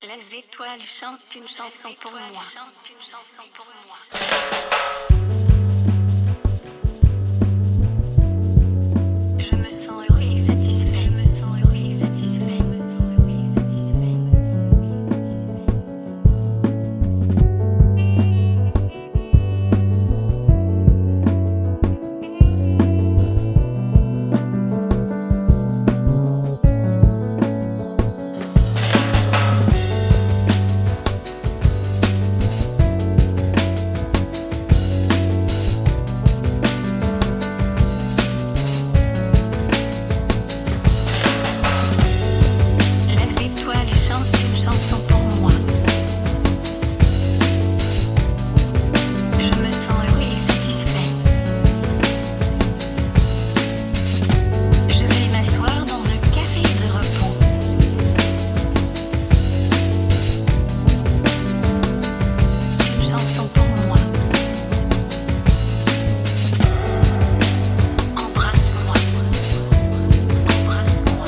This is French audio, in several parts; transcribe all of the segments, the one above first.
Les étoiles chantent une chanson pour moi. Je me sens heureux et satisfait. Je me sens heureux et satisfait. Je me sens heureux et satisfait. Les étoiles chantent une chanson pour moi. Je me sens heureux et satisfait. Je vais m'asseoir dans un café de repos. Une chanson pour moi. Embrasse-moi. Embrasse-moi.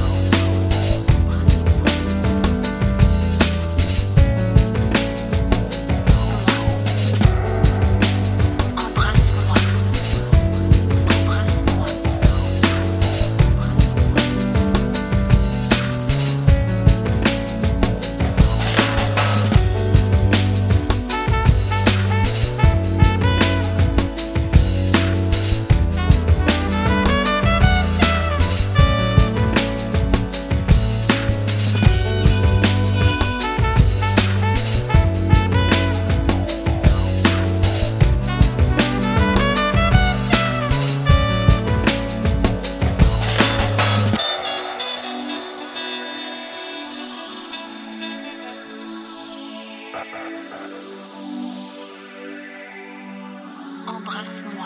Embrasse-moi. Embrasse-moi. Embrasse-moi.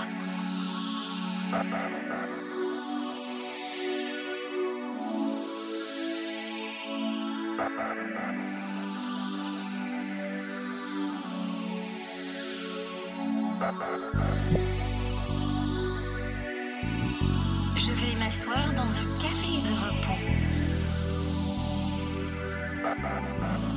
Je vais m'asseoir dans un café de repos.